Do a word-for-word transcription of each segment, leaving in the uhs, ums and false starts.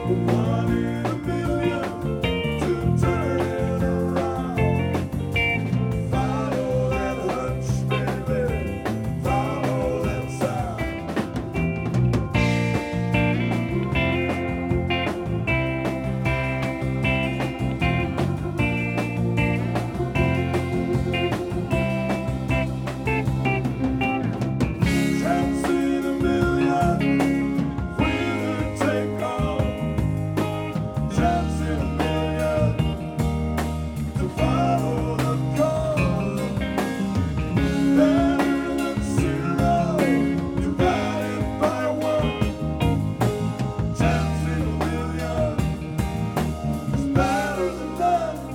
One in a million to turn it around. Follow that hunch, baby. Follow that sound. Chance in a million, winner take all. Chance in a million to follow the call. Better than zero, divided by one. Chance in a million is better than none.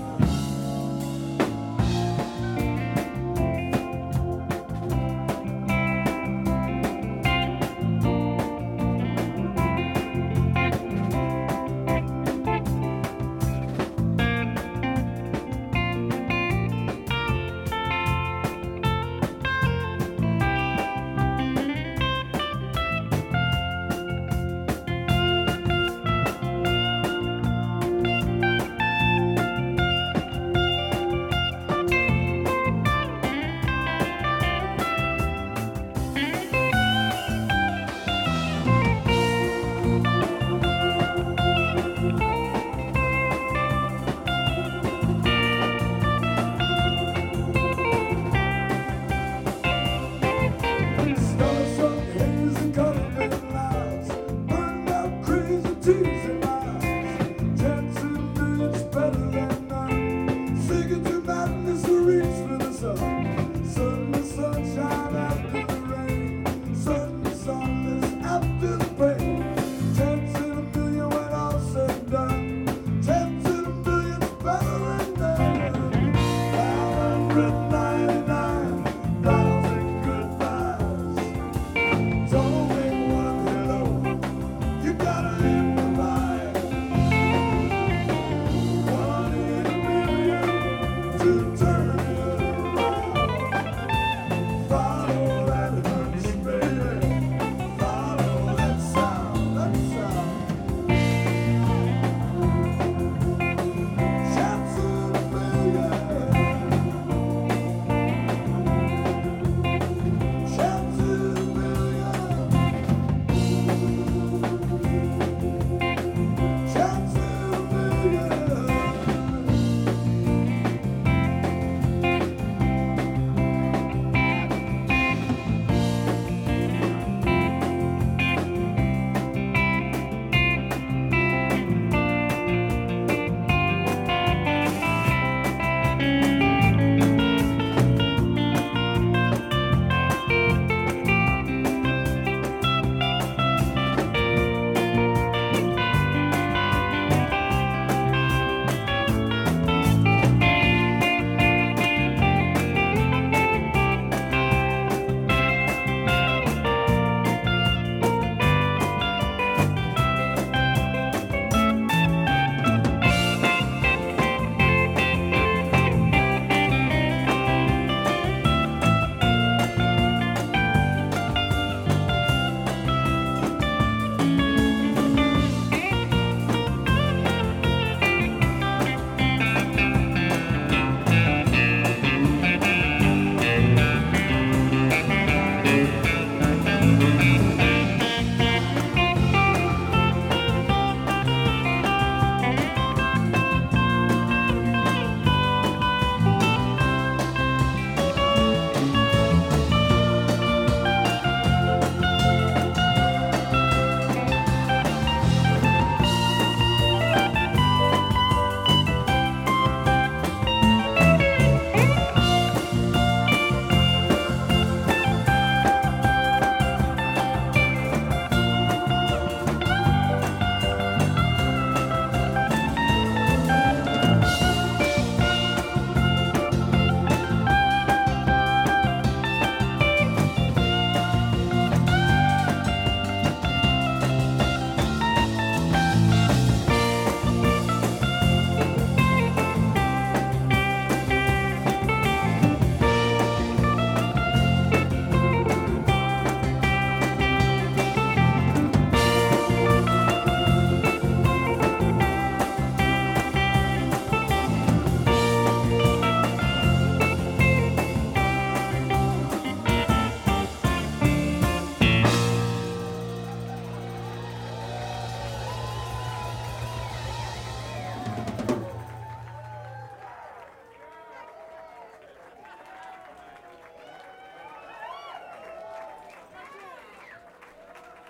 Stars on haze and colored lights, burned out crazy tears and lies. Chance in a million's better than none. Singing to madness, we reach for the sun. Suddenly sunshine after the rain. Suddenly sunless after the pain. Chance in a million when all's said and done. Chance in a million's better than none. Nine hundred ninety-nine thousand goodbyes. Don't make one hello. You gotta improvise.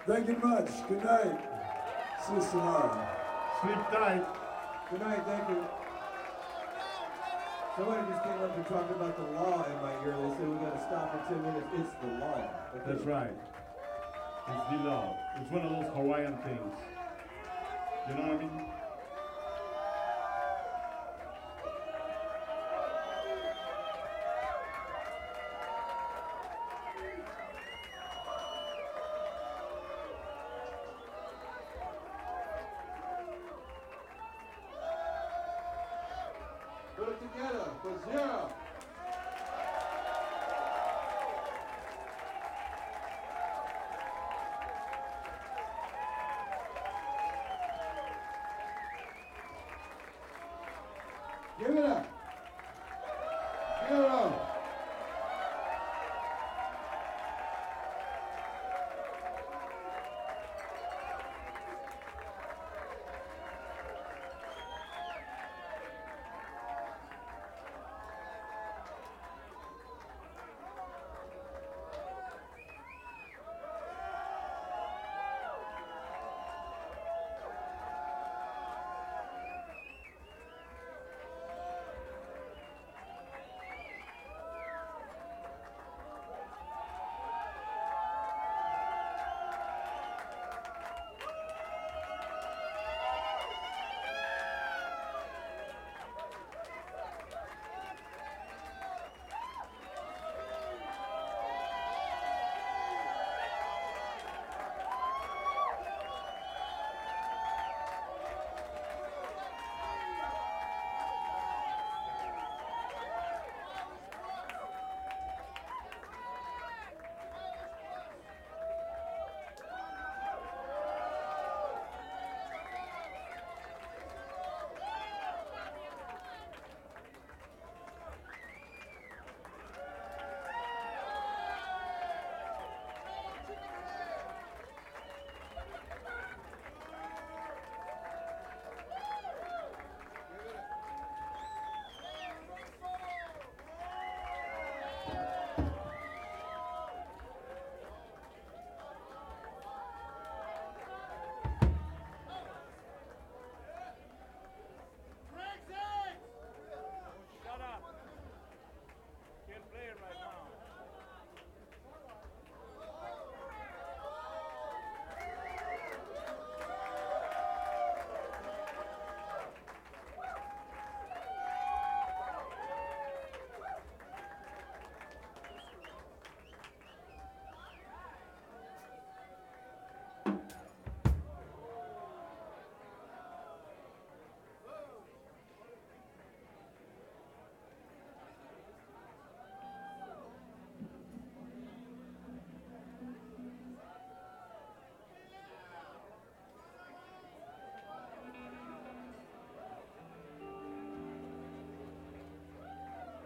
Thank you much. Good night. See you tomorrow. Sleep tight. Good night, thank you. Somebody just came up and talked about the law in my ear. They said we gotta stop for ten minutes. It's the law. Okay. That's right. It's the law. It's one of those Hawaiian things. You know what I mean? Put it together for zero. Give it up.